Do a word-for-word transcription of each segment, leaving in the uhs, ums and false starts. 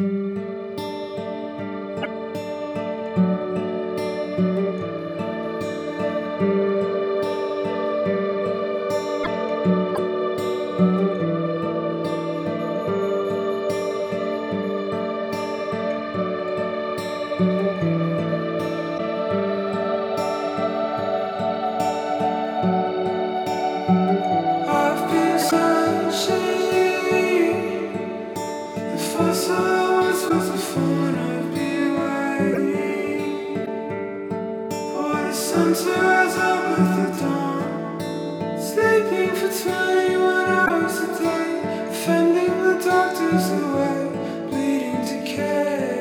I've been searching. The first I was was a phone of me waiting for the sun to rise up with the dawn. Sleeping for twenty-one hours a day, fending the doctors away, bleeding decay.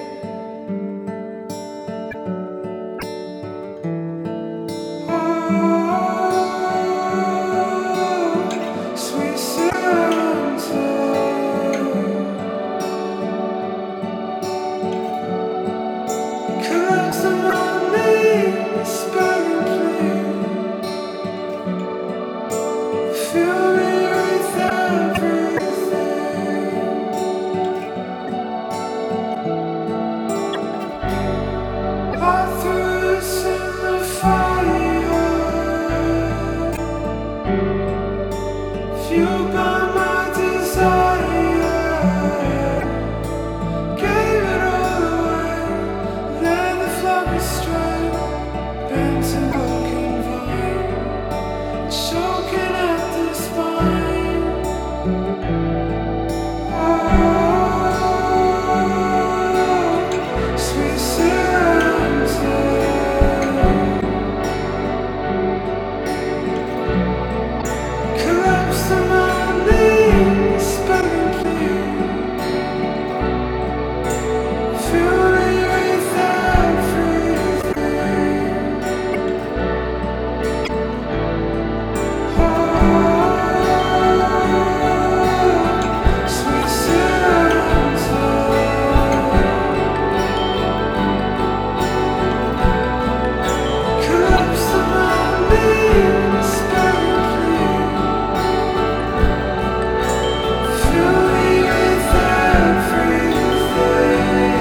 Oh, sweet Santa, collapse the money, spelling please. Fill me with everything. I threw us in the fire, fueled by my desire. Gave it all away, let the flock astray, bent and broken vine, choking at the spine. Oh, sweet Santa, collapse the money, spelling please. Fill me with everything. Oh, sweet Santa, collapse the money, spelling please. Fill me with everything.